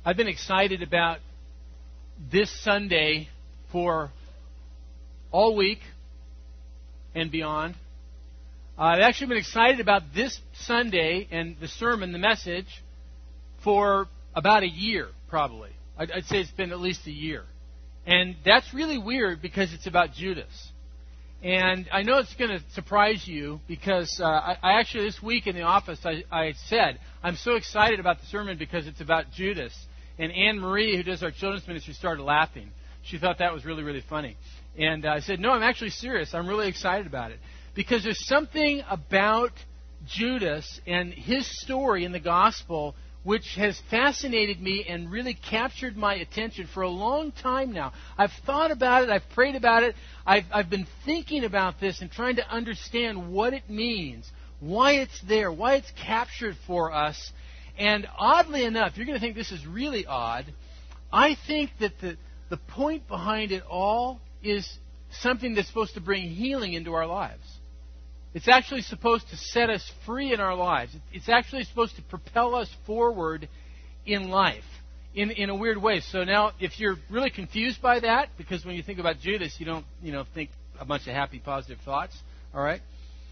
I've been excited about this Sunday for all week and beyond. I've actually been excited about this Sunday and the sermon, the message, for about a year, probably. I'd say it's been at least a year. And that's really weird because it's about Judas. And I know it's going to surprise you because I actually this week in the office I said, I'm so excited about the sermon because it's about Judas. And Anne Marie, who does our children's ministry, started laughing. She thought that was really, really funny. And I said, no, I'm actually serious. I'm really excited about it. Because there's something about Judas and his story in the gospel which has fascinated me and really captured my attention for a long time now. I've thought about it. I've prayed about it. I've been thinking about this and trying to understand what it means, why it's there, why it's captured for us. And oddly enough, you're going to think this is really odd. I think that the point behind it all is something that's supposed to bring healing into our lives. It's actually supposed to set us free in our lives. It's actually supposed to propel us forward in life in a weird way. So now, if you're really confused by that, because when you think about Judas, you don't think a bunch of happy, positive thoughts, all right?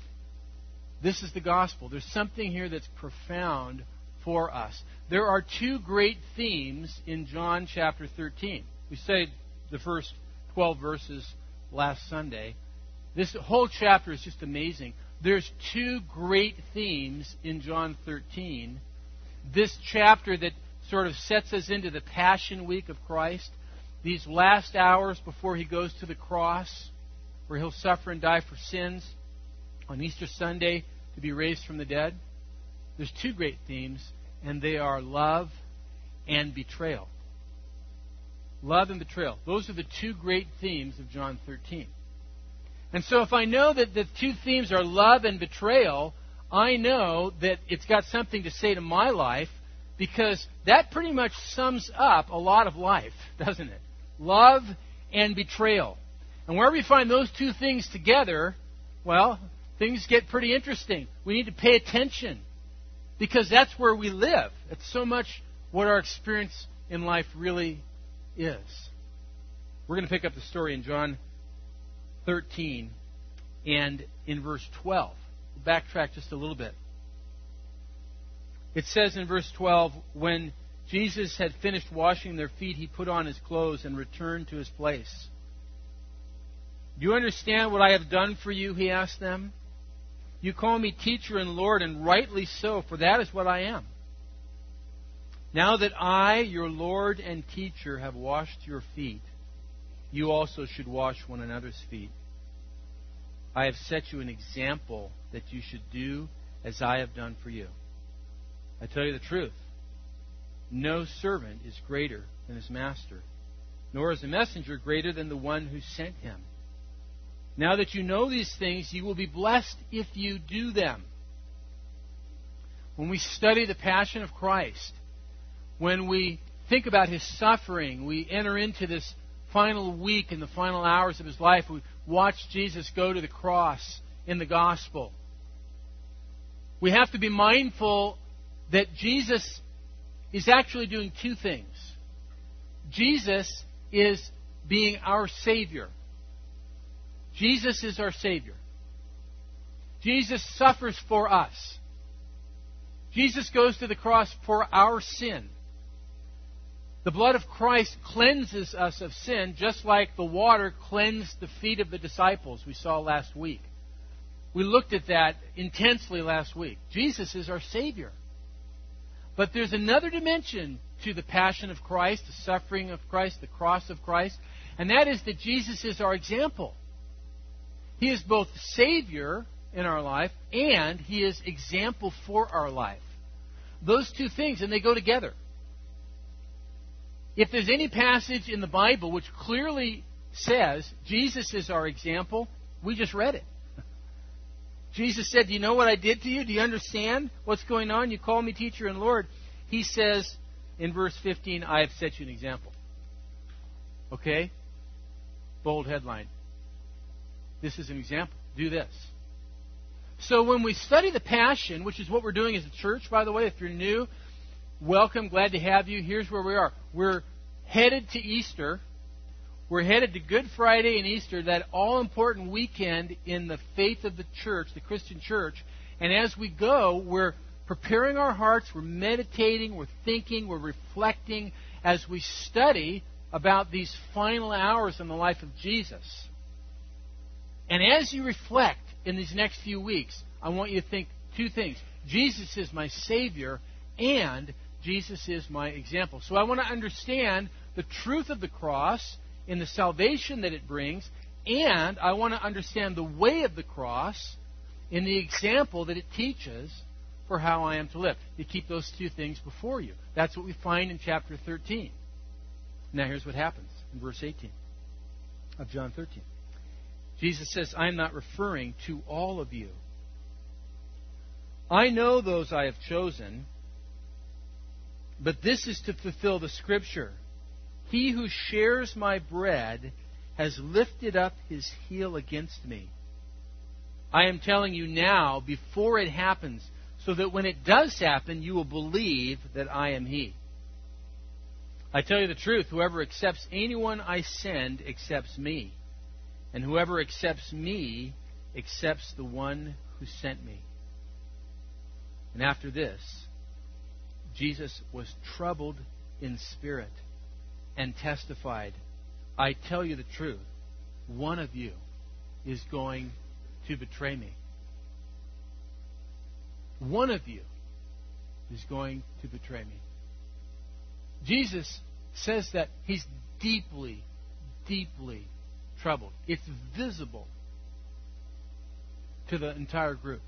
This is the gospel. There's something here that's profound for us. There are two great themes in John chapter 13. We studied the first 12 verses last Sunday. This whole chapter is just amazing. There's two great themes in John 13. This chapter that sort of sets us into the Passion Week of Christ, these last hours before He goes to the cross, where He'll suffer and die for sins, on Easter Sunday to be raised from the dead. There's two great themes, and they are love and betrayal. Love and betrayal. Those are the two great themes of John 13. And so if I know that the two themes are love and betrayal, I know that it's got something to say to my life, because that pretty much sums up a lot of life, doesn't it? Love and betrayal. And wherever you find those two things together, well, things get pretty interesting. We need to pay attention, because that's where we live. It's so much what our experience in life really is. We're going to pick up the story in John 13 and in verse 12. We'll backtrack just a little bit. It says in verse 12, when Jesus had finished washing their feet, He put on His clothes and returned to His place. Do you understand what I have done for you? He asked them. You call me teacher and Lord, and rightly so, for that is what I am. Now that I, your Lord and teacher, have washed your feet, you also should wash one another's feet. I have set you an example that you should do as I have done for you. I tell you the truth. No servant is greater than his master, nor is a messenger greater than the one who sent him. Now that you know these things, you will be blessed if you do them. When we study the Passion of Christ, when we think about His suffering, we enter into this final week and the final hours of His life. We watch Jesus go to the cross in the gospel. We have to be mindful that Jesus is actually doing two things. Jesus is being our Savior. Jesus is our Savior. Jesus suffers for us. Jesus goes to the cross for our sin. The blood of Christ cleanses us of sin, just like the water cleansed the feet of the disciples we saw last week. We looked at that intensely last week. Jesus is our Savior. But there's another dimension to the Passion of Christ, the suffering of Christ, the cross of Christ, and that is that Jesus is our example. He is both Savior in our life, and He is example for our life. Those two things, and they go together. If there's any passage in the Bible which clearly says Jesus is our example, we just read it. Jesus said, do you know what I did to you? Do you understand what's going on? You call me teacher and Lord. He says in verse 15, I have set you an example. Okay? Bold headline. This is an example. Do this. So when we study the Passion, which is what we're doing as a church, by the way, if you're new, welcome. Glad to have you. Here's where we are. We're headed to Easter. We're headed to Good Friday and Easter, that all-important weekend in the faith of the church, the Christian church. And as we go, we're preparing our hearts, we're meditating, we're thinking, we're reflecting as we study about these final hours in the life of Jesus. And as you reflect in these next few weeks, I want you to think two things. Jesus is my Savior, and Jesus is my example. So I want to understand the truth of the cross in the salvation that it brings, and I want to understand the way of the cross in the example that it teaches for how I am to live. You keep those two things before you. That's what we find in chapter 13. Now here's what happens in verse 18 of John 13. Jesus says, I am not referring to all of you. I know those I have chosen, but this is to fulfill the Scripture. He who shares my bread has lifted up his heel against me. I am telling you now, before it happens, so that when it does happen, you will believe that I am He. I tell you the truth, whoever accepts anyone I send accepts me. And whoever accepts me accepts the one who sent me. And after this, Jesus was troubled in spirit and testified, I tell you the truth, one of you is going to betray me. One of you is going to betray me. Jesus says that he's deeply, deeply troubled. It's visible to the entire group.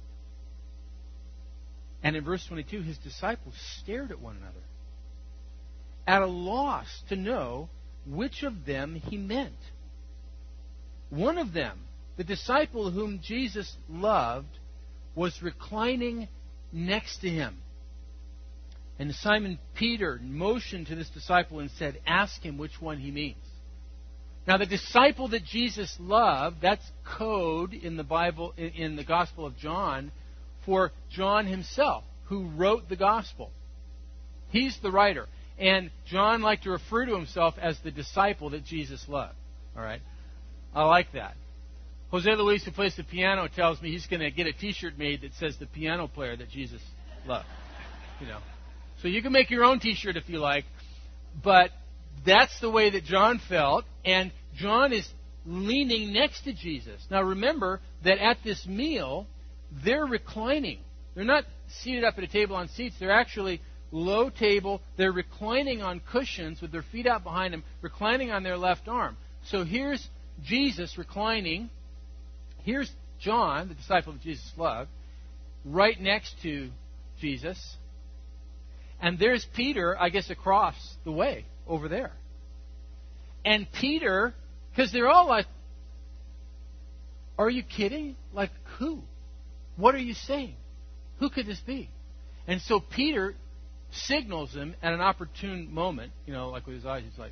And in verse 22, his disciples stared at one another, at a loss to know which of them he meant. One of them, the disciple whom Jesus loved, was reclining next to him. And Simon Peter motioned to this disciple and said, ask him which one he means. Now, the disciple that Jesus loved, that's code in the Bible, in the Gospel of John, for John himself, who wrote the Gospel. He's the writer. And John liked to refer to himself as the disciple that Jesus loved. All right? I like that. Jose Luis, who plays the piano, tells me he's going to get a T-shirt made that says the piano player that Jesus loved. You know, so you can make your own T-shirt if you like, but that's the way that John felt, and John is leaning next to Jesus. Now remember that at this meal, they're reclining. They're not seated up at a table on seats. They're actually low table. They're reclining on cushions with their feet out behind them, reclining on their left arm. So here's Jesus reclining. Here's John, the disciple that Jesus loved, right next to Jesus. And there's Peter, I guess, across the way over there. And Peter, because they're all like, are you kidding? Like who? What are you saying? Who could this be? And so Peter signals him at an opportune moment, you know, like with his eyes, he's like,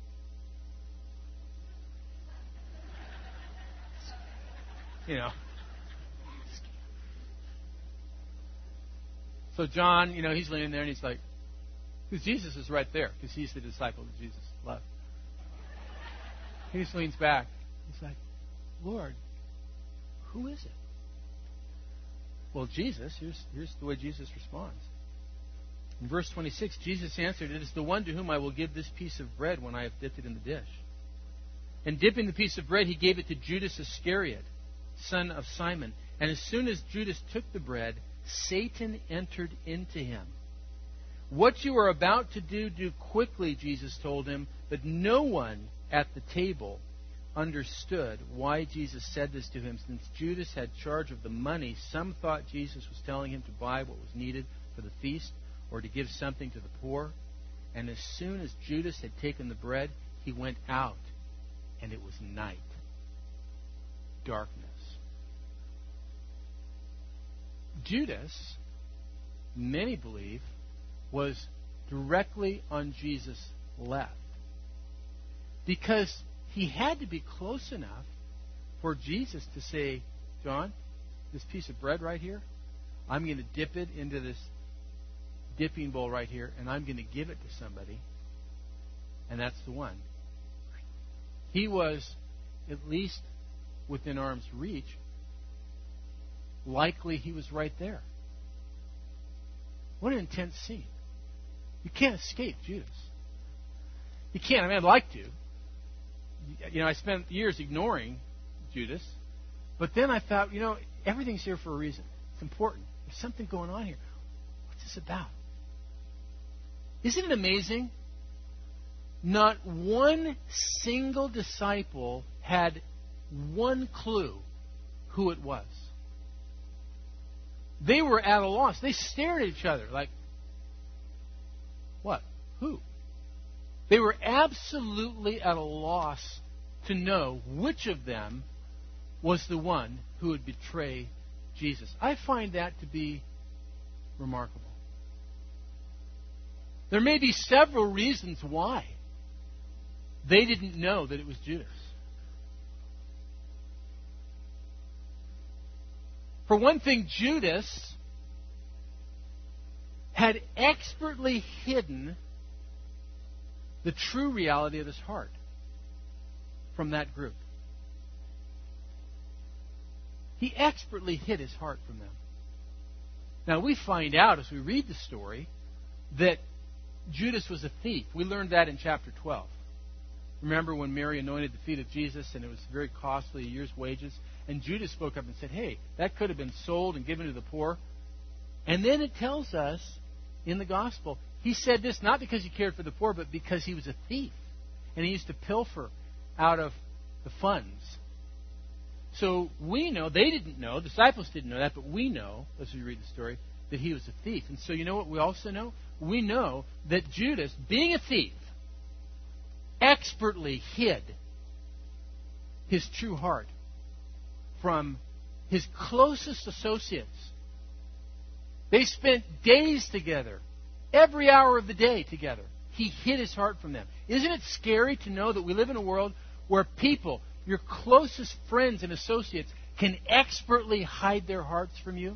you know. So John, you know, he's leaning there and he's like, because Jesus is right there, because he's the disciple that Jesus loved. He just leans back. He's like, Lord, who is it? Well, Jesus, here's the way Jesus responds. In verse 26, Jesus answered, it is the one to whom I will give this piece of bread when I have dipped it in the dish. And dipping the piece of bread, he gave it to Judas Iscariot, son of Simon. And as soon as Judas took the bread, Satan entered into him. What you are about to do, do quickly, Jesus told him. But no one at the table understood why Jesus said this to him. Since Judas had charge of the money, some thought Jesus was telling him to buy what was needed for the feast or to give something to the poor. And as soon as Judas had taken the bread, he went out, and it was night. Darkness. Judas, many believe, was directly on Jesus' left, because he had to be close enough for Jesus to say, John, this piece of bread right here, I'm going to dip it into this dipping bowl right here, and I'm going to give it to somebody, and that's the one. He was at least within arm's reach. Likely he was right there. What an intense scene. You can't escape Judas. You can't. I mean, I'd like to. You know, I spent years ignoring Judas, but then I thought, you know, everything's here for a reason. It's important. There's something going on here. What's this about? Isn't it amazing? Not one single disciple had one clue who it was. They were at a loss. They stared at each other like, what? Who? They were absolutely at a loss to know which of them was the one who would betray Jesus. I find that to be remarkable. There may be several reasons why they didn't know that it was Judas. For one thing, Judas had expertly hidden the true reality of his heart from that group. He expertly hid his heart from them. Now, we find out as we read the story that Judas was a thief. We learned that in chapter 12. Remember when Mary anointed the feet of Jesus and it was very costly, a year's wages? And Judas spoke up and said, hey, that could have been sold and given to the poor. And then it tells us in the gospel, he said this not because he cared for the poor, but because he was a thief. And he used to pilfer out of the funds. So we know, they didn't know, the disciples didn't know that, but we know, as we read the story, that he was a thief. And so you know what we also know? We know that Judas, being a thief, expertly hid his true heart from his closest associates. They spent days together, every hour of the day together. He hid his heart from them. Isn't it scary to know that we live in a world where people, your closest friends and associates, can expertly hide their hearts from you?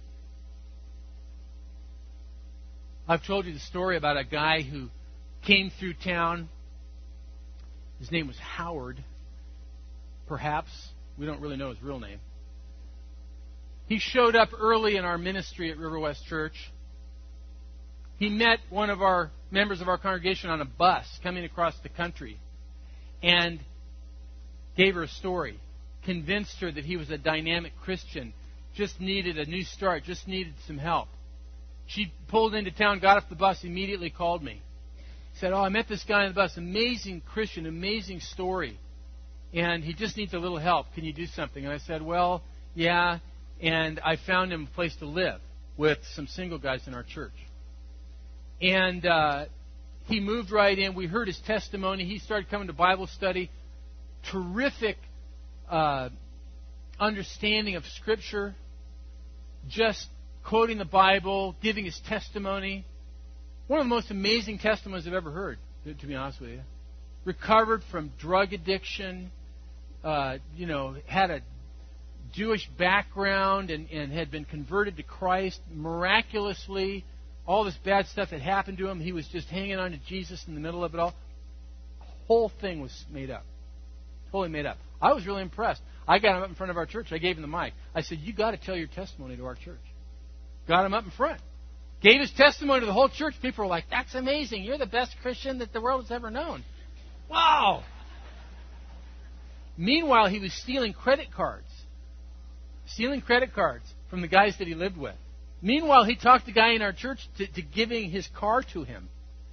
I've told you the story about a guy who came through town. His name was Howard, perhaps. We don't really know his real name. He showed up early in our ministry at River West Church. He met one of our members of our congregation on a bus coming across the country and gave her a story, convinced her that he was a dynamic Christian, just needed a new start, just needed some help. She pulled into town, got off the bus, immediately called me. Said, I met this guy on the bus, amazing Christian, amazing story, and he just needs a little help. Can you do something? And I said, well, yeah, and I found him a place to live with some single guys in our church. And he moved right in. We heard his testimony. He started coming to Bible study. Terrific understanding of Scripture. Just quoting the Bible, giving his testimony. One of the most amazing testimonies I've ever heard, to be honest with you. Recovered from drug addiction, had a Jewish background and had been converted to Christ miraculously. All this bad stuff had happened to him. He was just hanging on to Jesus in the middle of it all. The whole thing was made up. Totally made up. I was really impressed. I got him up in front of our church. I gave him the mic. I said, you got to tell your testimony to our church. Got him up in front. Gave his testimony to the whole church. People were like, that's amazing. You're the best Christian that the world has ever known. Wow. Meanwhile, he was stealing credit cards. Stealing credit cards from the guys that he lived with. Meanwhile, he talked the guy in our church to giving his car to him.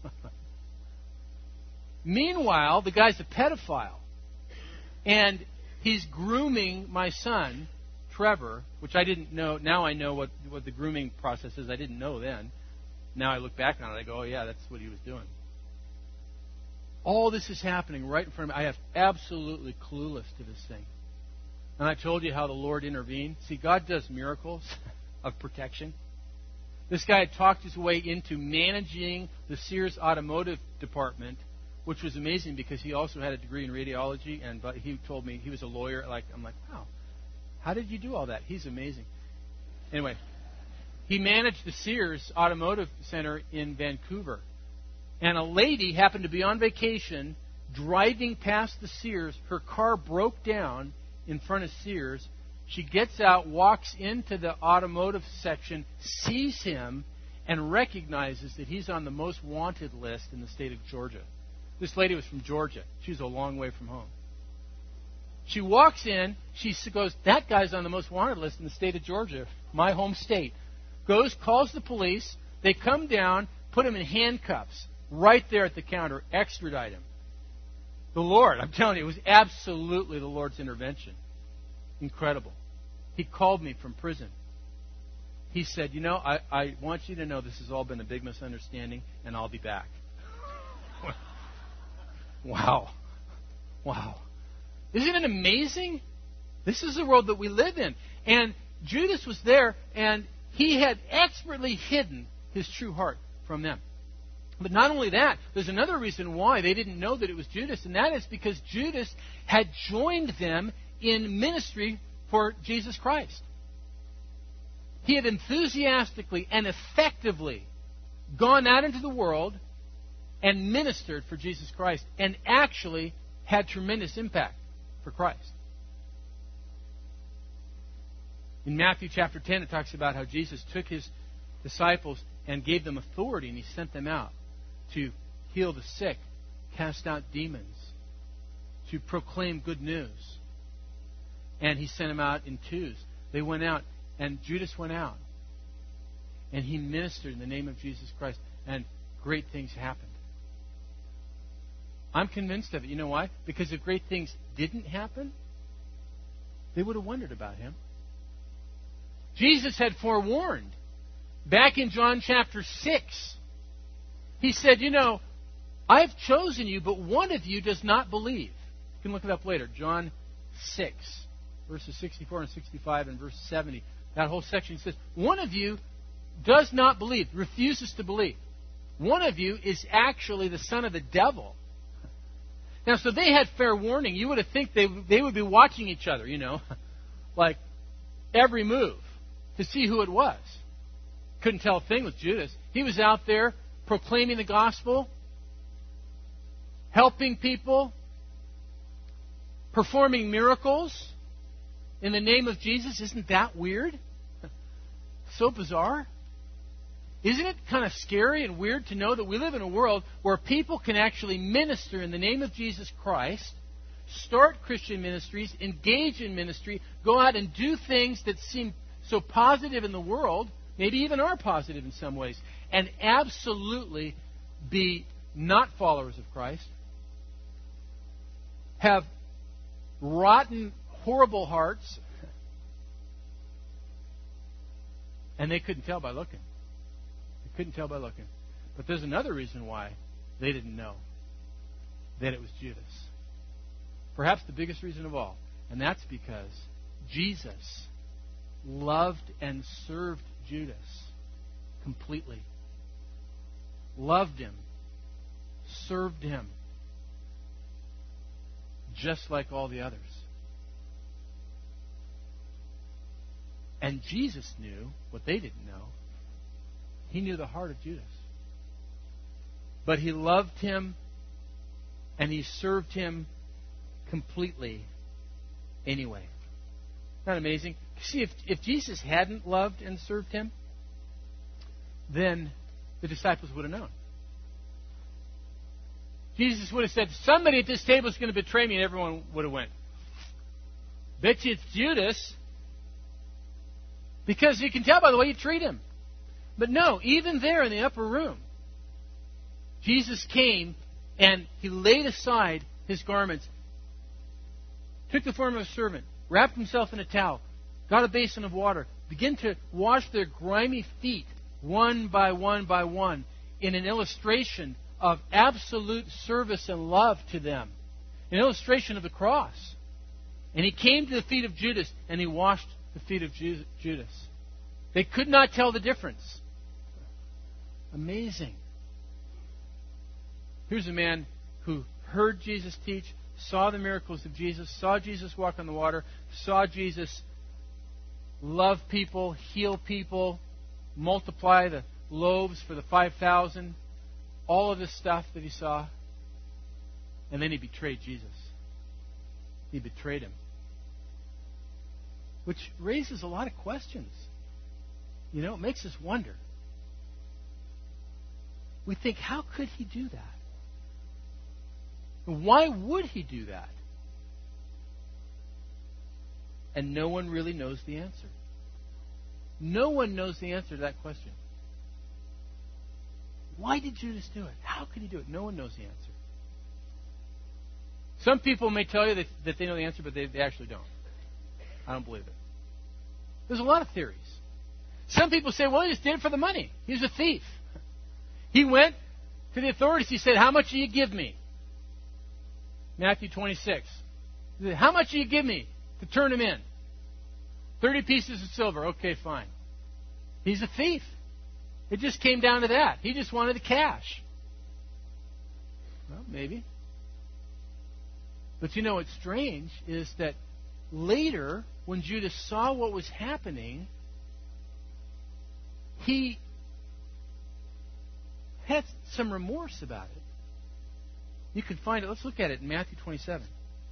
Meanwhile, the guy's a pedophile. And he's grooming my son, Trevor, which I didn't know. Now I know what the grooming process is. I didn't know then. Now I look back on it, I go, oh yeah, that's what he was doing. All this is happening right in front of me. I am absolutely clueless to this thing. And I told you how the Lord intervened. See, God does miracles of protection. This guy had talked his way into managing the Sears automotive department, which was amazing because he also had a degree in radiology. But he told me he was a lawyer. I'm like, wow, how did you do all that? He's amazing. Anyway, He managed the Sears Automotive Center in Vancouver. And a lady happened to be on vacation driving past the Sears. Her car broke down in front of Sears. She gets out, walks into the automotive section, sees him, and recognizes that he's on the most wanted list in the state of Georgia. This lady was from Georgia. She was a long way from home. She walks in. She goes, that guy's on the most wanted list in the state of Georgia, my home state. Goes, calls the police. They come down, put him in handcuffs right there at the counter, extradite him. The Lord, I'm telling you, it was absolutely the Lord's intervention. Incredible. He called me from prison. He said, I want you to know this has all been a big misunderstanding, and I'll be back. Wow. Wow. Isn't it amazing? This is the world that we live in. And Judas was there, and he had expertly hidden his true heart from them. But not only that, there's another reason why they didn't know that it was Judas, and that is because Judas had joined them in ministry for Jesus Christ. He had enthusiastically and effectively gone out into the world and ministered for Jesus Christ, and actually had tremendous impact for Christ. In Matthew chapter 10, it talks about how Jesus took his disciples and gave them authority, and he sent them out to heal the sick, cast out demons, to proclaim good news. And he sent them out in twos. They went out, and Judas went out. And he ministered in the name of Jesus Christ, and great things happened. I'm convinced of it. You know why? Because if great things didn't happen, they would have wondered about him. Jesus had forewarned back in John chapter 6. He said, I've chosen you, but one of you does not believe. You can look it up later. John 6, verses 64 and 65 and verse 70. That whole section says, one of you does not believe, refuses to believe. One of you is actually the son of the devil. Now, so they had fair warning. You would have think they would be watching each other, like every move to see who it was. Couldn't tell a thing with Judas. He was out there proclaiming the gospel, helping people, performing miracles in the name of Jesus. Isn't that weird? So bizarre. Isn't it kind of scary and weird to know that we live in a world where people can actually minister in the name of Jesus Christ, start Christian ministries, engage in ministry, go out and do things that seem so positive in the world, maybe even are positive in some ways, and absolutely be not followers of Christ, have rotten, horrible hearts, and they couldn't tell by looking. Couldn't tell by looking. But there's another reason why they didn't know that it was Judas. Perhaps the biggest reason of all. And that's because Jesus loved and served Judas completely. Loved him. Served him. Just like all the others. And Jesus knew what they didn't know. He knew the heart of Judas. But he loved him and he served him completely anyway. Not amazing? See, if Jesus hadn't loved and served him, then the disciples would have known. Jesus would have said, somebody at this table is going to betray me, and everyone would have went, bet you it's Judas, because you can tell by the way you treat him. But no, even there in the upper room, Jesus came and he laid aside his garments, took the form of a servant, wrapped himself in a towel, got a basin of water, began to wash their grimy feet one by one by one in an illustration of absolute service and love to them, an illustration of the cross. And he came to the feet of Judas and he washed the feet of Judas. They could not tell the difference. Amazing. Here's a man who heard Jesus teach, saw the miracles of Jesus, saw Jesus walk on the water, saw Jesus love people, heal people, multiply the loaves for the 5,000, all of this stuff that he saw. And then he betrayed Jesus. He betrayed him. Which raises a lot of questions. You know, it makes us wonder. We think, how could he do that? Why would he do that? And no one really knows the answer. No one knows the answer to that question. Why did Judas do it? How could he do it? No one knows the answer. Some people may tell you that they know the answer, but they actually don't. I don't believe it. There's a lot of theories. Some people say, well, he just did it for the money. He was a thief. He went to the authorities. He said, how much do you give me? Matthew 26. He said, how much do you give me to turn him in? 30 pieces of silver. Okay, fine. He's a thief. It just came down to that. He just wanted the cash. Well, maybe. But you know what's strange is that later, when Judas saw what was happening, he had some remorse about it. You can find it. Let's look at it in Matthew 27.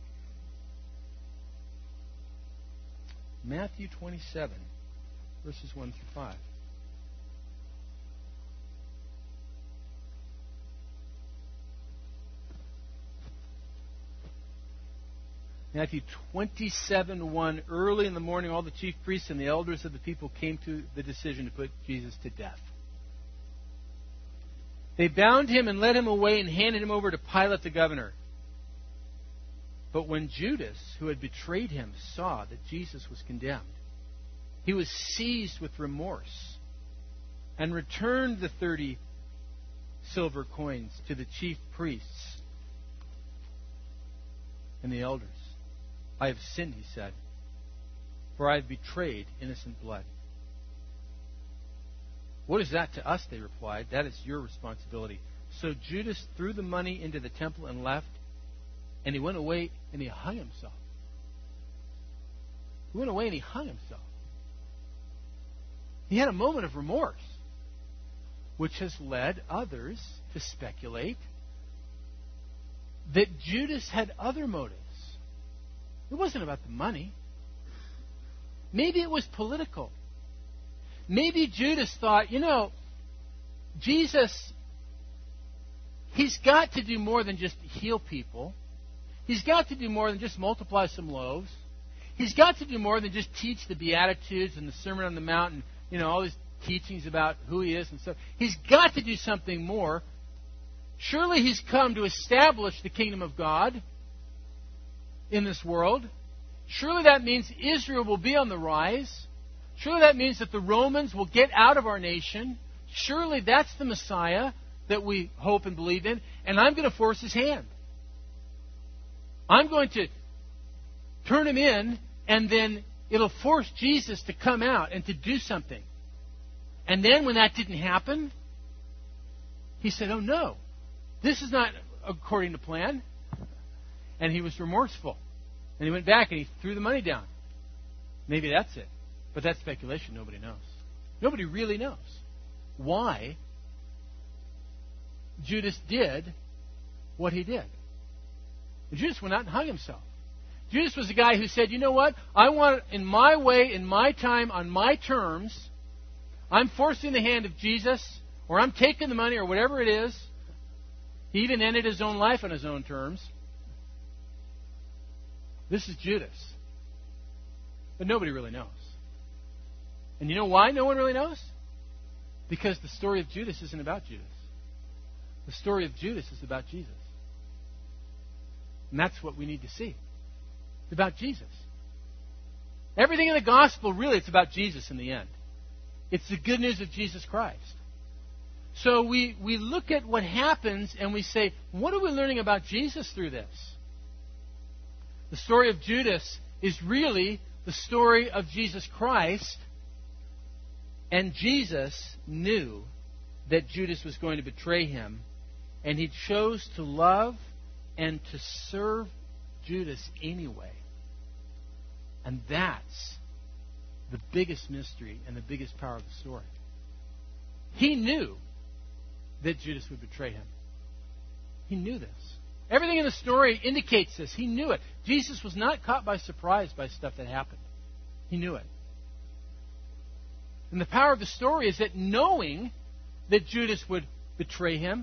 Matthew 27, verses 1 through 5. Matthew 27:1. Early in the morning, all the chief priests and the elders of the people came to the decision to put Jesus to death. They bound him and led him away and handed him over to Pilate the governor. But when Judas, who had betrayed him, saw that Jesus was condemned, he was seized with remorse and returned the 30 silver coins to the chief priests and the elders. I have sinned, he said, for I have betrayed innocent blood. What is that to us, they replied. That is your responsibility. So Judas threw the money into the temple and left, and he went away and he hung himself. He went away and he hung himself. He had a moment of remorse, which has led others to speculate that Judas had other motives. It wasn't about the money. Maybe it was political. Maybe Judas thought, you know, Jesus, he's got to do more than just heal people. He's got to do more than just multiply some loaves. He's got to do more than just teach the Beatitudes and the Sermon on the Mount and, you know, all these teachings about who he is and stuff. He's got to do something more. Surely he's come to establish the kingdom of God in this world. Surely that means Israel will be on the rise. Surely that means that the Romans will get out of our nation. Surely that's the Messiah that we hope and believe in. And I'm going to force his hand. I'm going to turn him in, and then it'll force Jesus to come out and to do something. And then when that didn't happen, he said, oh no, this is not according to plan. And he was remorseful. And he went back and he threw the money down. Maybe that's it. But that's speculation. Nobody knows. Nobody really knows why Judas did what he did. Judas went out and hung himself. Judas was the guy who said, you know what? I want it in my way, in my time, on my terms. I'm forcing the hand of Jesus, or I'm taking the money, or whatever it is. He even ended his own life on his own terms. This is Judas. But nobody really knows. And you know why no one really knows? Because the story of Judas isn't about Judas. The story of Judas is about Jesus. And that's what we need to see. It's about Jesus. Everything in the gospel, really, it's about Jesus in the end. It's the good news of Jesus Christ. So we look at what happens and we say, what are we learning about Jesus through this? The story of Judas is really the story of Jesus Christ. And Jesus knew that Judas was going to betray him. And he chose to love and to serve Judas anyway. And that's the biggest mystery and the biggest power of the story. He knew that Judas would betray him. He knew this. Everything in the story indicates this. He knew it. Jesus was not caught by surprise by stuff that happened. He knew it. And the power of the story is that knowing that Judas would betray him,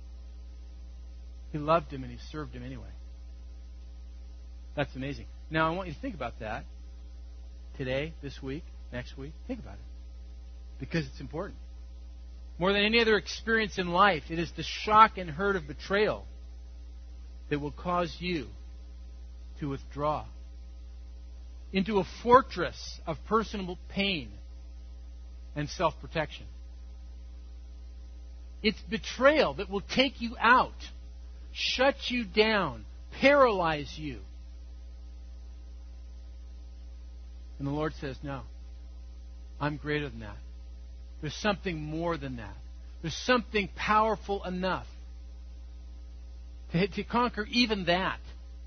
he loved him and he served him anyway. That's amazing. Now, I want you to think about that today, this week, next week. Think about it. Because it's important. More than any other experience in life, it is the shock and hurt of betrayal that will cause you to withdraw into a fortress of personal pain and self-protection. It's betrayal that will take you out, shut you down, paralyze you. And the Lord says, no, I'm greater than that. There's something more than that. There's something powerful enough to conquer even that.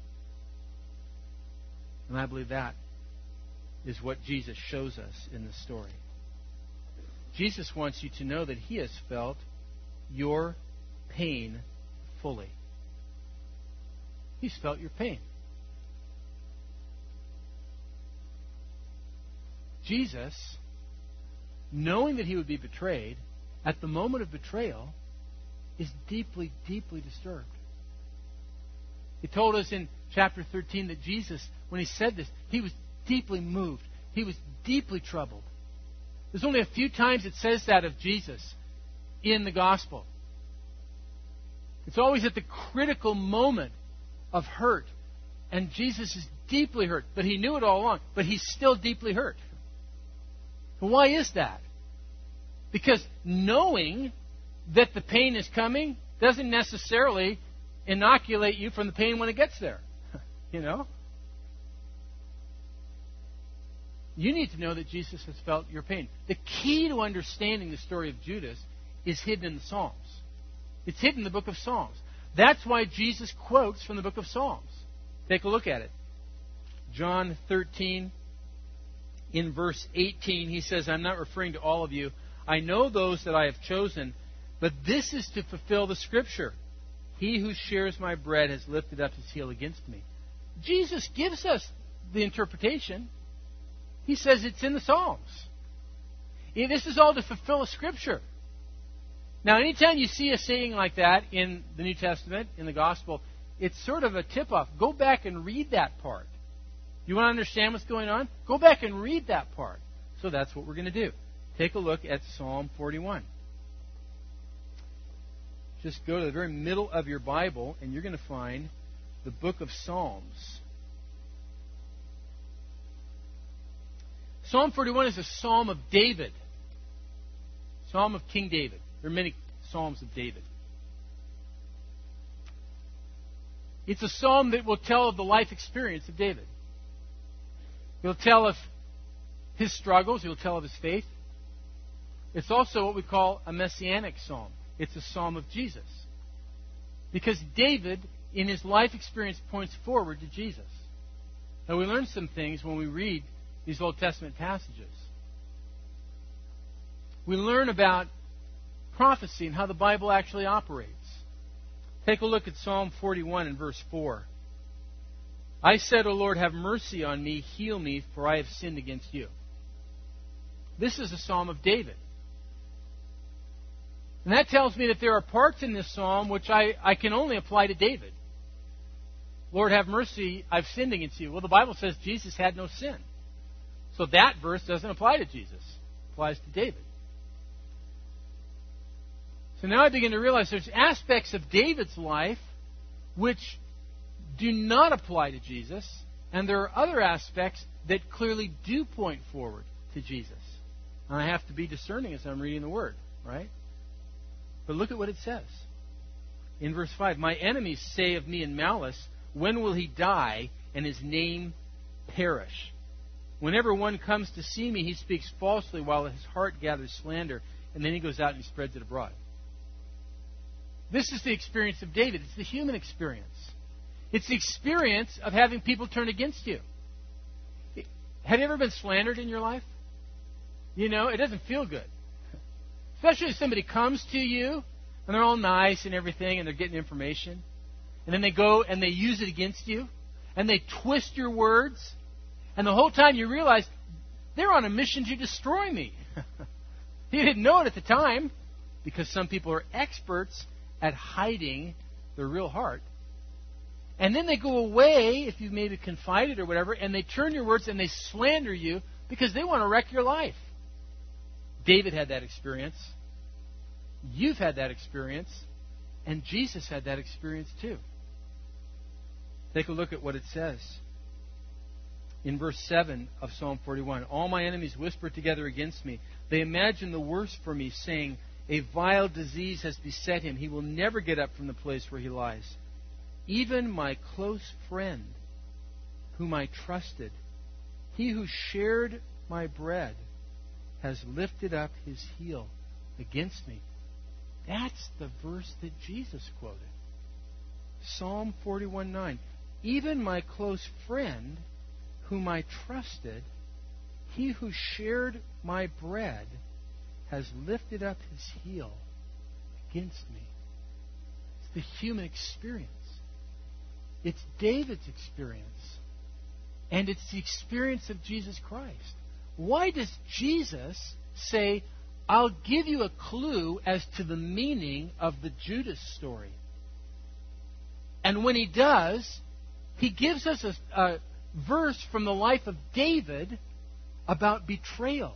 And I believe that is what Jesus shows us in this story. Jesus wants you to know that He has felt your pain fully. He's felt your pain. Jesus, knowing that He would be betrayed, at the moment of betrayal, is deeply, deeply disturbed. He told us in chapter 13 that Jesus, when He said this, He was deeply moved. He was deeply troubled. There's only a few times it says that of Jesus in the gospel. It's always at the critical moment of hurt. And Jesus is deeply hurt. But He knew it all along. But He's still deeply hurt. And why is that? Because knowing that the pain is coming doesn't necessarily inoculate you from the pain when it gets there. You know? You need to know that Jesus has felt your pain. The key to understanding the story of Judas is hidden in the Psalms. It's hidden in the book of Psalms. That's why Jesus quotes from the book of Psalms. Take a look at it. John 13, in verse 18, He says, I'm not referring to all of you. I know those that I have chosen, but this is to fulfill the Scripture. He who shares my bread has lifted up his heel against me. Jesus gives us the interpretation. He says it's in the Psalms. This is all to fulfill a Scripture. Now, anytime you see a saying like that in the New Testament, in the Gospel, it's sort of a tip-off. Go back and read that part. You want to understand what's going on? Go back and read that part. So that's what we're going to do. Take a look at Psalm 41. Just go to the very middle of your Bible, and you're going to find the book of Psalms. Psalm 41 is a psalm of David. Psalm of King David. There are many psalms of David. It's a psalm that will tell of the life experience of David. It'll tell of his struggles. It'll tell of his faith. It's also what we call a messianic psalm. It's a psalm of Jesus. Because David, in his life experience, points forward to Jesus. Now, we learn some things when we read these Old Testament passages. We learn about prophecy and how the Bible actually operates. Take a look at Psalm 41 and verse 4. I said, O Lord, have mercy on me, heal me, for I have sinned against you. This is a psalm of David. And that tells me that there are parts in this psalm which I can only apply to David. Lord, have mercy, I've sinned against you. Well, the Bible says Jesus had no sin. So that verse doesn't apply to Jesus. It applies to David. So now I begin to realize there's aspects of David's life which do not apply to Jesus, and there are other aspects that clearly do point forward to Jesus. And I have to be discerning as I'm reading the Word, right? But look at what it says. In verse 5, my enemies say of me in malice, when will he die and his name perish? Whenever one comes to see me, he speaks falsely while his heart gathers slander, and then he goes out and he spreads it abroad. This is the experience of David. It's the human experience. It's the experience of having people turn against you. Have you ever been slandered in your life? You know, it doesn't feel good. Especially if somebody comes to you and they're all nice and everything and they're getting information. And then they go and they use it against you. And they twist your words. And the whole time you realize they're on a mission to destroy me. You didn't know it at the time because some people are experts at hiding their real heart. And then they go away, if you've maybe confided or whatever, and they turn your words and they slander you because they want to wreck your life. David had that experience. You've had that experience. And Jesus had that experience too. Take a look at what it says. In verse 7 of Psalm 41, all my enemies whisper together against me. They imagine the worst for me, saying, a vile disease has beset him. He will never get up from the place where he lies. Even my close friend, whom I trusted, he who shared my bread, has lifted up his heel against me. That's the verse that Jesus quoted. Psalm 41:9. Even my close friend, whom I trusted, he who shared my bread, has lifted up his heel against me. It's the human experience. It's David's experience. And it's the experience of Jesus Christ. Why does Jesus say, I'll give you a clue as to the meaning of the Judas story? And when he does, he gives us a verse from the life of David about betrayal.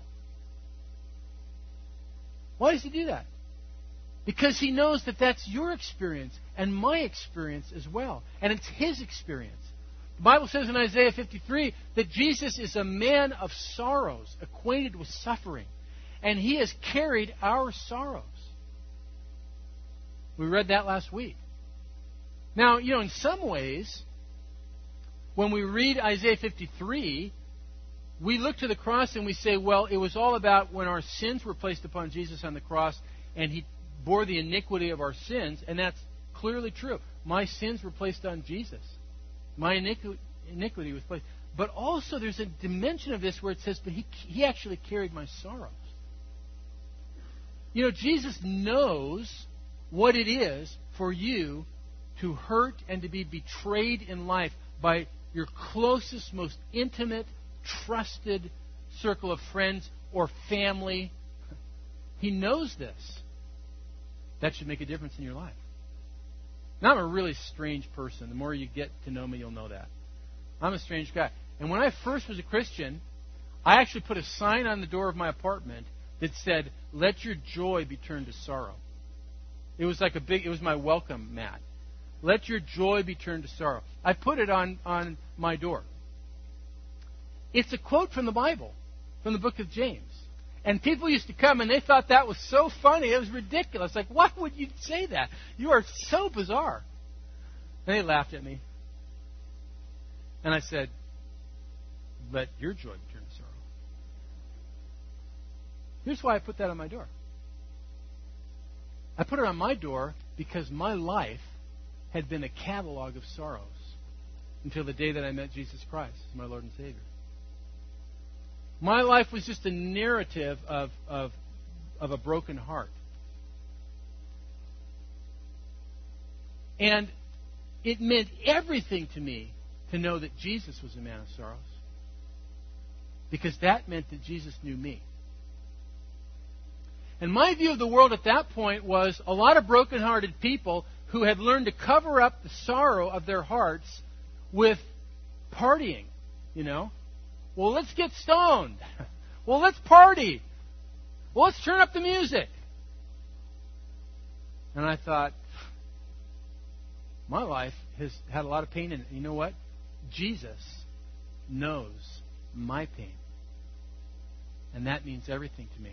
Why does he do that? Because he knows that that's your experience and my experience as well. And it's his experience. The Bible says in Isaiah 53 that Jesus is a man of sorrows, acquainted with suffering. And he has carried our sorrows. We read that last week. Now, in some ways, when we read Isaiah 53, we look to the cross and we say, well, it was all about when our sins were placed upon Jesus on the cross and he bore the iniquity of our sins, and that's clearly true. My sins were placed on Jesus. My iniquity was placed. But also there's a dimension of this where it says, but he actually carried my sorrows. Jesus knows what it is for you to hurt and to be betrayed in life by your closest, most intimate, trusted circle of friends or family. He knows this. That should make a difference in your life. Now, I'm a really strange person. The more you get to know me, you'll know that. I'm a strange guy. And when I first was a Christian, I actually put a sign on the door of my apartment that said, let your joy be turned to sorrow. It was like it was my welcome mat. Let your joy be turned to sorrow. I put it on my door. It's a quote from the Bible, from the book of James. And people used to come and they thought that was so funny. It was ridiculous. Like, why would you say that? You are so bizarre. And they laughed at me. And I said, let your joy be turned to sorrow. Here's why I put that on my door. I put it on my door because my life had been a catalog of sorrows until the day that I met Jesus Christ as my Lord and Savior. My life was just a narrative of a broken heart. And it meant everything to me to know that Jesus was a man of sorrows. Because that meant that Jesus knew me. And my view of the world at that point was a lot of broken-hearted people who had learned to cover up the sorrow of their hearts with partying, Well, let's get stoned. Well, let's party. Well, let's turn up the music. And I thought, my life has had a lot of pain in it. You know what? Jesus knows my pain. And that means everything to me.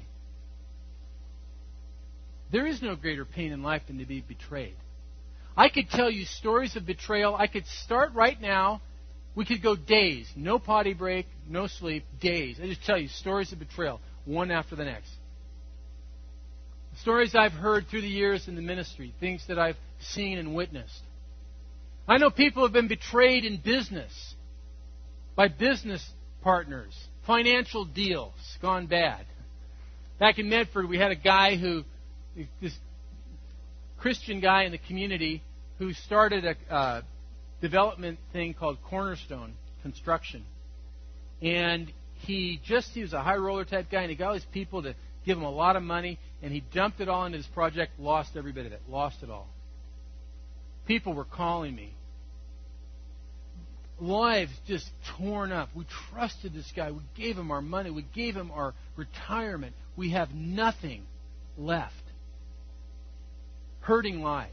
There is no greater pain in life than to be betrayed. I could tell you stories of betrayal. I could start right now. We could go days. No potty break, no sleep, days. I just tell you stories of betrayal, one after the next. Stories I've heard through the years in the ministry, things that I've seen and witnessed. I know people have been betrayed in business by business partners, financial deals gone bad. Back in Medford, we had a guy this Christian guy in the community who started a development thing called Cornerstone Construction. And he was a high roller type guy, and he got all these people to give him a lot of money, and he dumped it all into his project, lost every bit of it, lost it all. People were calling me. Lives just torn up. We trusted this guy. We gave him our money. We gave him our retirement. We have nothing left. Hurting lives.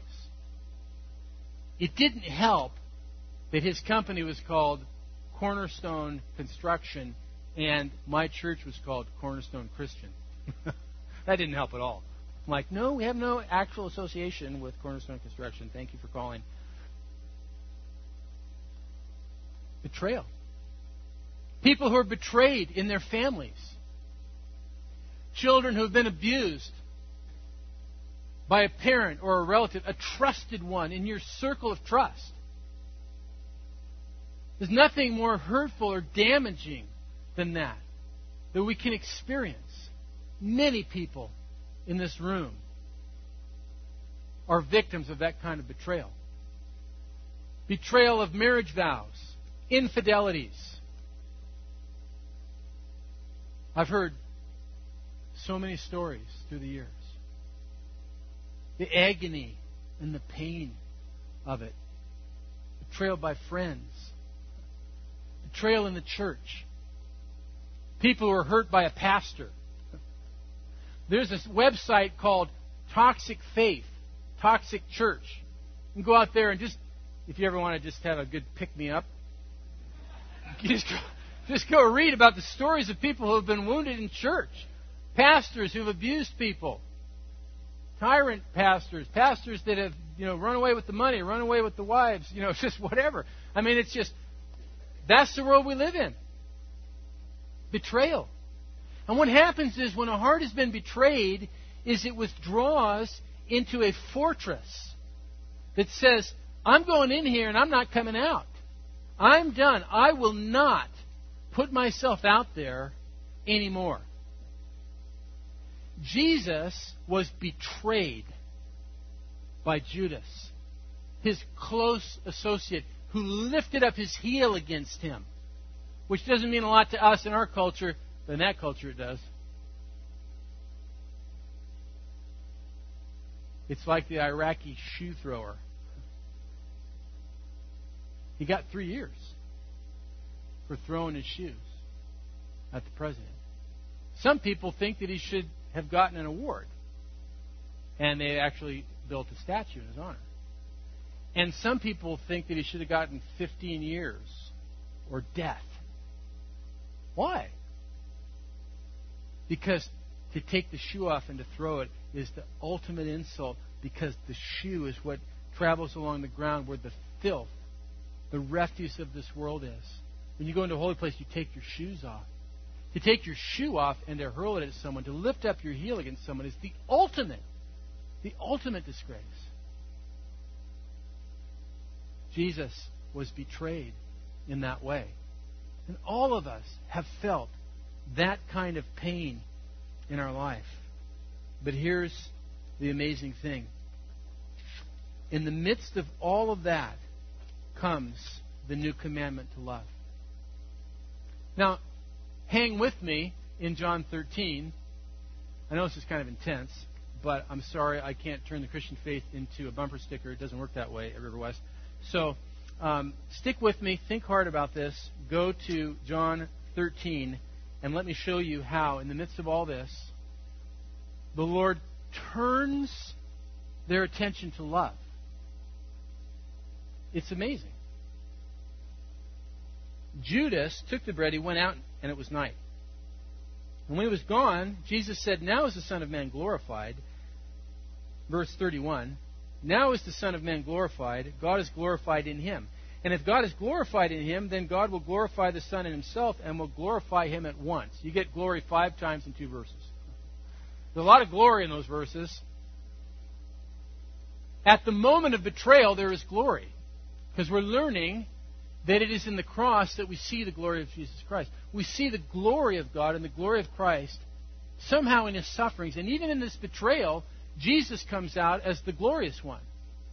It didn't help that his company was called Cornerstone Construction and my church was called Cornerstone Christian. That didn't help at all. I'm like, no, we have no actual association with Cornerstone Construction. Thank you for calling. Betrayal. People who are betrayed in their families. Children who have been abused by a parent or a relative, a trusted one in your circle of trust. There's nothing more hurtful or damaging than that we can experience. Many people in this room are victims of that kind of betrayal. Betrayal of marriage vows, infidelities. I've heard so many stories through the years. The agony and the pain of it. Betrayal by friends. Betrayal in the church. People who are hurt by a pastor. There's this website called Toxic Faith, Toxic Church. You can go out there and if you ever want to just have a good pick-me-up, just go read about the stories of people who have been wounded in church. Pastors who have abused people. Tyrant pastors. Pastors that have, run away with the money, run away with the wives, just whatever. I mean, it's just, that's the world we live in. Betrayal. And what happens is when a heart has been betrayed, is it withdraws into a fortress that says, I'm going in here and I'm not coming out. I'm done. I will not put myself out there anymore. Jesus was betrayed by Judas, his close associate, who lifted up his heel against him. Which doesn't mean a lot to us in our culture, but in that culture it does. It's like the Iraqi shoe thrower. He got 3 years for throwing his shoes at the president. Some people think that he should have gotten an award. And they actually built a statue in his honor. And some people think that he should have gotten 15 years or death. Why? Because to take the shoe off and to throw it is the ultimate insult, because the shoe is what travels along the ground where the filth, the refuse of this world is. When you go into a holy place, you take your shoes off. To take your shoe off and to hurl it at someone, to lift up your heel against someone, is the ultimate disgrace. Jesus was betrayed in that way. And all of us have felt that kind of pain in our life. But here's the amazing thing. In the midst of all of that comes the new commandment to love. Now, hang with me in John 13. I know this is kind of intense, but I'm sorry I can't turn the Christian faith into a bumper sticker. It doesn't work that way at River West. So, stick with me. Think hard about this. Go to John 13, and let me show you how, in the midst of all this, the Lord turns their attention to love. It's amazing. Judas took the bread, he went out, and it was night. And when he was gone, Jesus said, "Now is the Son of Man glorified." Verse 31. "Now is the Son of Man glorified. God is glorified in him. And if God is glorified in him, then God will glorify the Son in himself and will glorify him at once." You get glory 5 times in 2 verses. There's a lot of glory in those verses. At the moment of betrayal, there is glory. Because we're learning that it is in the cross that we see the glory of Jesus Christ. We see the glory of God and the glory of Christ somehow in His sufferings, and even in this betrayal, Jesus comes out as the glorious one.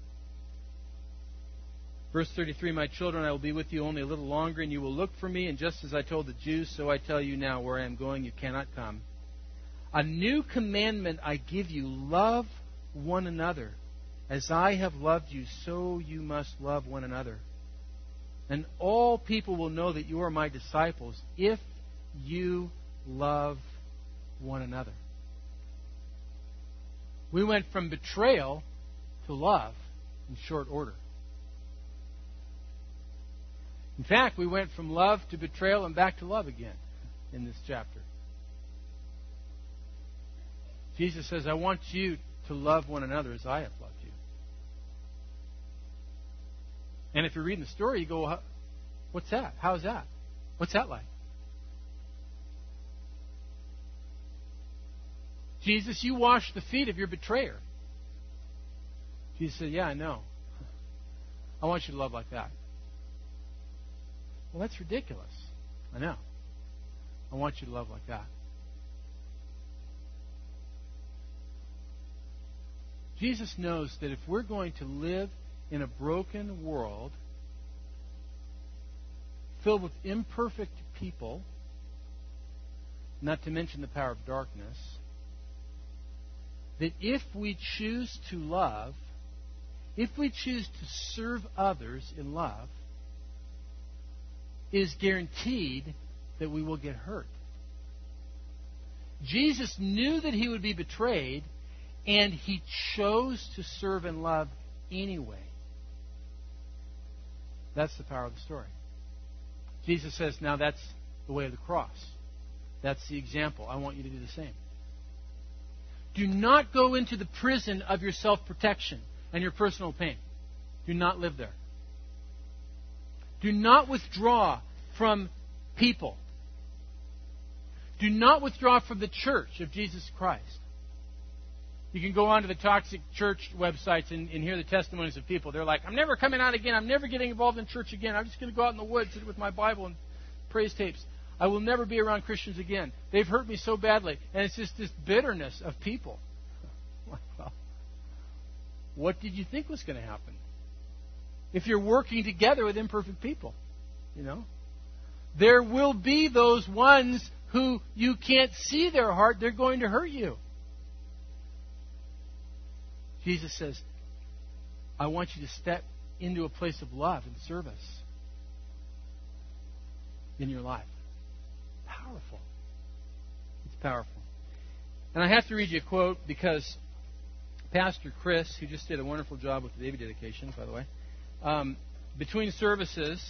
Verse 33, my children, I will be with you only a little longer, and you will look for me. And just as I told the Jews, so I tell you now, where I am going, you cannot come. A new commandment I give you, love one another. As I have loved you, so you must love one another. And all people will know that you are my disciples if you love one another. We went from betrayal to love in short order. In fact, we went from love to betrayal and back to love again in this chapter. Jesus says, I want you to love one another as I have loved you. And if you're reading the story, you go, what's that? How's that? What's that like? Jesus, you washed the feet of your betrayer. Jesus said, yeah, I know. I want you to love like that. Well, that's ridiculous. I know. I want you to love like that. Jesus knows that if we're going to live in a broken world filled with imperfect people, not to mention the power of darkness, that if we choose to love, if we choose to serve others in love, it is guaranteed that we will get hurt. Jesus knew that He would be betrayed, and He chose to serve and love anyway. That's the power of the story. Jesus says, now that's the way of the cross. That's the example. I want you to do the same. Do not go into the prison of your self-protection and your personal pain. Do not live there. Do not withdraw from people. Do not withdraw from the church of Jesus Christ. You can go onto the toxic church websites and hear the testimonies of people. They're like, I'm never coming out again. I'm never getting involved in church again. I'm just going to go out in the woods, sit with my Bible and praise tapes. I will never be around Christians again. They've hurt me so badly. And it's just this bitterness of people. Well, what did you think was going to happen? If you're working together with imperfect people, there will be those ones who you can't see their heart. They're going to hurt you. Jesus says, I want you to step into a place of love and service in your life. Powerful. It's powerful. And I have to read you a quote because Pastor Chris, who just did a wonderful job with the baby dedication, by the way, between services,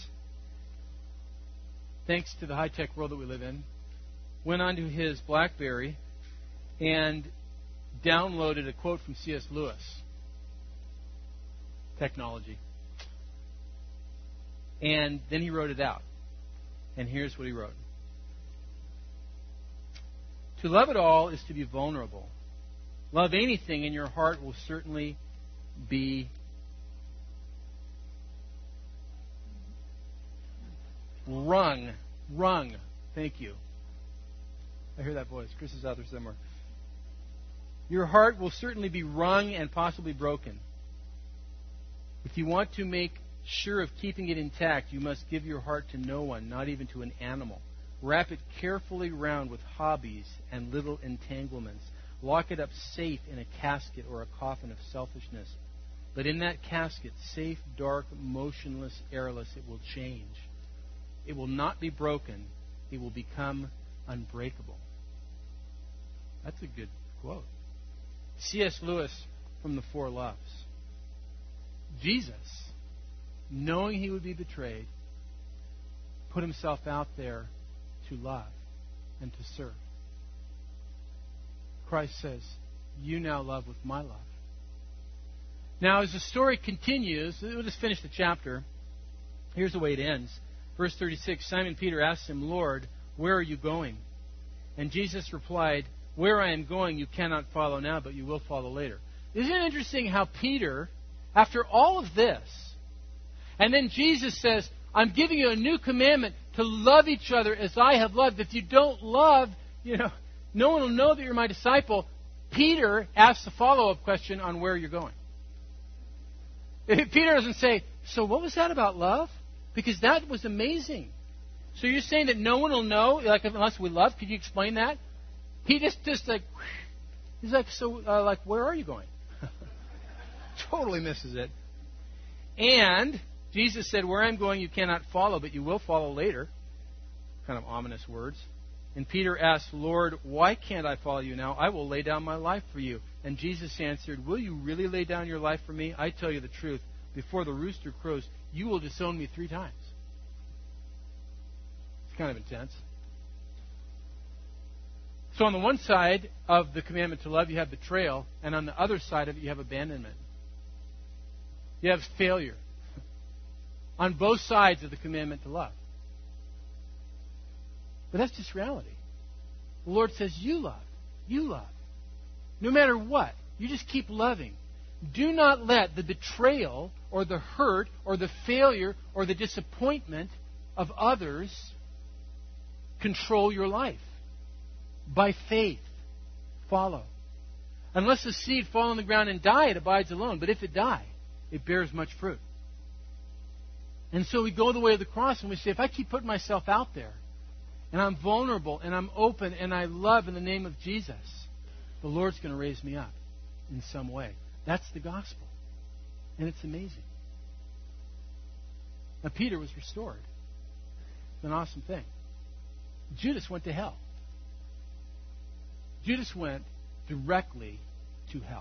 thanks to the high-tech world that we live in, went onto his BlackBerry and downloaded a quote from C.S. Lewis. Technology. And then he wrote it out. And here's what he wrote. To love at all is to be vulnerable. Love anything and your heart will certainly be wrung. Thank you. I hear that voice. Chris is out there somewhere. Your heart will certainly be wrung and possibly broken. If you want to make sure of keeping it intact, you must give your heart to no one, not even to an animal. Wrap it carefully round with hobbies and little entanglements. Lock it up safe in a casket or a coffin of selfishness. But in that casket, safe, dark, motionless, airless, it will change. It will not be broken. It will become unbreakable. That's a good quote. C.S. Lewis from The Four Loves. Jesus, knowing He would be betrayed, put Himself out there to love and to serve. Christ says, you now love with my love. Now, as the story continues, we'll just finish the chapter. Here's the way it ends. Verse 36, Simon Peter asked Him, Lord, where are you going? And Jesus replied, where I am going you cannot follow now, but you will follow later. Isn't it interesting how Peter, after all of this, and then Jesus says, I'm giving you a new commandment to love each other as I have loved. If you don't love, no one will know that you're my disciple, Peter asks a follow-up question on where you're going. If Peter doesn't say, so what was that about love? Because that was amazing. So you're saying that no one will know, like unless we love? Could you explain that? He just like, he's like, so like, where are you going? Totally misses it. And Jesus said, where I'm going you cannot follow, but you will follow later. Kind of ominous words. And Peter asked, Lord, why can't I follow you now? I will lay down my life for you. And Jesus answered, will you really lay down your life for me? I tell you the truth. Before the rooster crows, you will disown me 3 times. It's kind of intense. So on the one side of the commandment to love, you have betrayal. And on the other side of it, you have abandonment. You have failure. On both sides of the commandment to love. But that's just reality. The Lord says, you love. You love. No matter what. You just keep loving. Do not let the betrayal or the hurt or the failure or the disappointment of others control your life. By faith, follow. Unless the seed fall on the ground and die, it abides alone. But if it die, it bears much fruit. And so we go the way of the cross and we say, if I keep putting myself out there, and I'm vulnerable, and I'm open, and I love in the name of Jesus, the Lord's going to raise me up in some way. That's the gospel. And it's amazing. Now, Peter was restored. It's an awesome thing. Judas went to hell. Judas went directly to hell.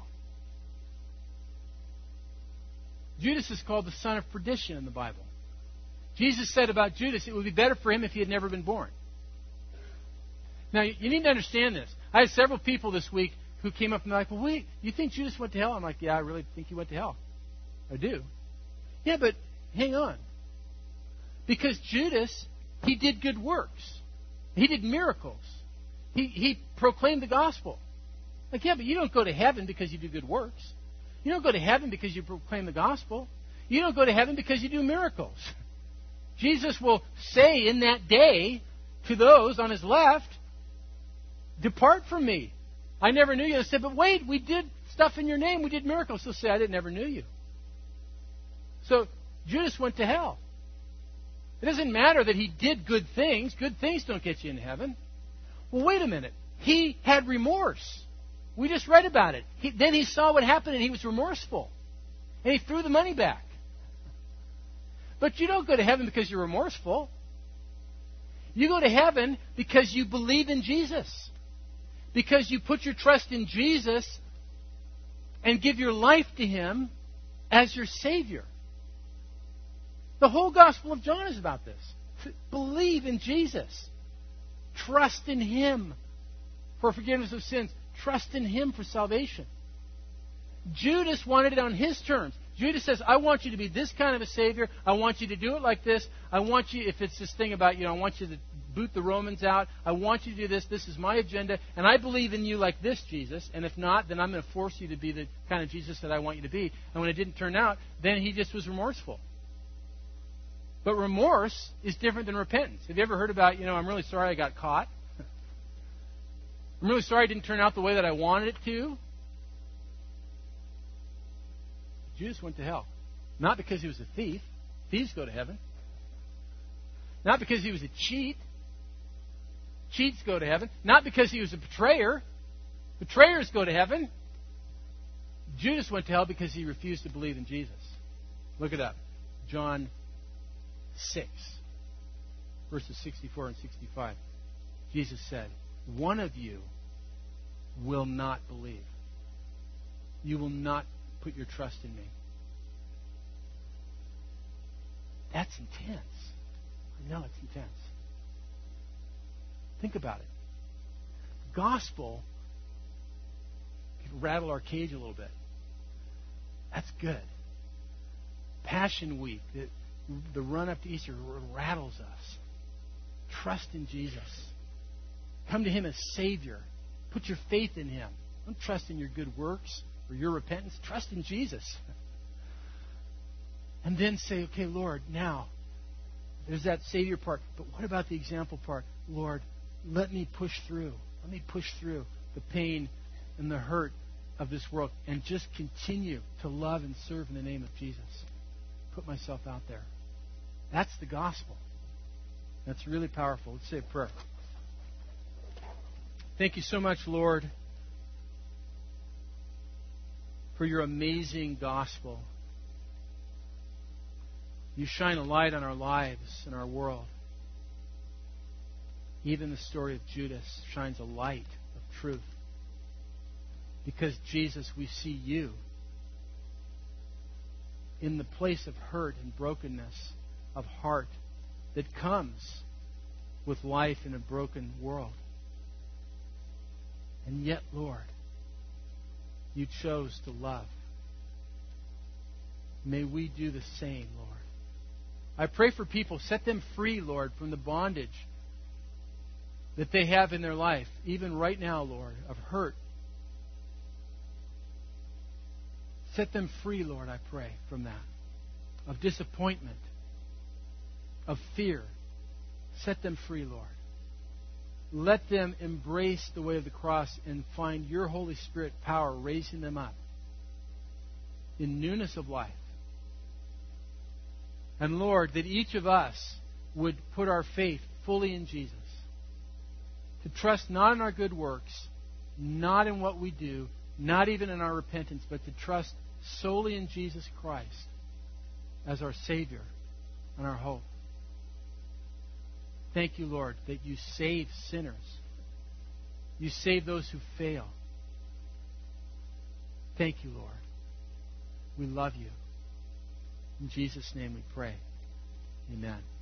Judas is called the son of perdition in the Bible. Jesus said about Judas, it would be better for him if he had never been born. Now, you need to understand this. I had several people this week who came up and they're like, well, wait, you think Judas went to hell? I'm like, yeah, I really think he went to hell. I do. Yeah, but hang on. Because Judas, he did good works. He did miracles. He proclaimed the gospel. Like, yeah, but you don't go to heaven because you do good works. You don't go to heaven because you proclaim the gospel. You don't go to heaven because you do miracles. Jesus will say in that day to those on his left, depart from me. I never knew you. They said, but wait, we did stuff in your name. We did miracles. He'll say, I never knew you. So Judas went to hell. It doesn't matter that he did good things. Good things don't get you into heaven. Well, wait a minute. He had remorse. We just read about it. Then he saw what happened and he was remorseful. And he threw the money back. But you don't go to heaven because you're remorseful. You go to heaven because you believe in Jesus. Because you put your trust in Jesus and give your life to him as your Savior. The whole Gospel of John is about this. Believe in Jesus. Trust in him for forgiveness of sins. Trust in him for salvation. Judas wanted it on his terms. Judas says, I want you to be this kind of a Savior. I want you to do it like this. I want you, if it's this thing about, I want you to boot the Romans out. I want you to do this. This is my agenda. And I believe in you like this, Jesus. And if not, then I'm going to force you to be the kind of Jesus that I want you to be. And when it didn't turn out, then he just was remorseful. But remorse is different than repentance. Have you ever heard about, I'm really sorry I got caught? I'm really sorry it didn't turn out the way that I wanted it to. Judas went to hell. Not because he was a thief. Thieves go to heaven. Not because he was a cheat. Cheats go to heaven. Not because he was a betrayer. Betrayers go to heaven. Judas went to hell because he refused to believe in Jesus. Look it up. John 6, verses 64 and 65. Jesus said, one of you will not believe. You will not put your trust in me. That's intense. I know it's intense. Think about it. Gospel can rattle our cage a little bit. That's good. Passion Week, the run up to Easter, rattles us. Trust in Jesus. Come to him as Savior. Put your faith in him. Don't trust in your good works or your repentance. Trust in Jesus. And then say, okay, Lord, now, there's that Savior part. But what about the example part? Lord, let me push through. Let me push through the pain and the hurt of this world and just continue to love and serve in the name of Jesus. Put myself out there. That's the gospel. That's really powerful. Let's say a prayer. Thank you so much, Lord, for your amazing gospel. You shine a light on our lives and our world. Even the story of Judas shines a light of truth. Because, Jesus, we see you in the place of hurt and brokenness of heart that comes with life in a broken world. And yet, Lord, you chose to love. May we do the same, Lord. I pray for people, set them free, Lord, from the bondage that they have in their life, even right now, Lord, of hurt. Set them free, Lord, I pray, from that, of disappointment, of fear. Set them free, Lord. Let them embrace the way of the cross and find your Holy Spirit power raising them up in newness of life. And Lord, that each of us would put our faith fully in Jesus. To trust not in our good works, not in what we do, not even in our repentance, but to trust solely in Jesus Christ as our Savior and our hope. Thank you, Lord, that you save sinners. You save those who fail. Thank you, Lord. We love you. In Jesus' name we pray. Amen.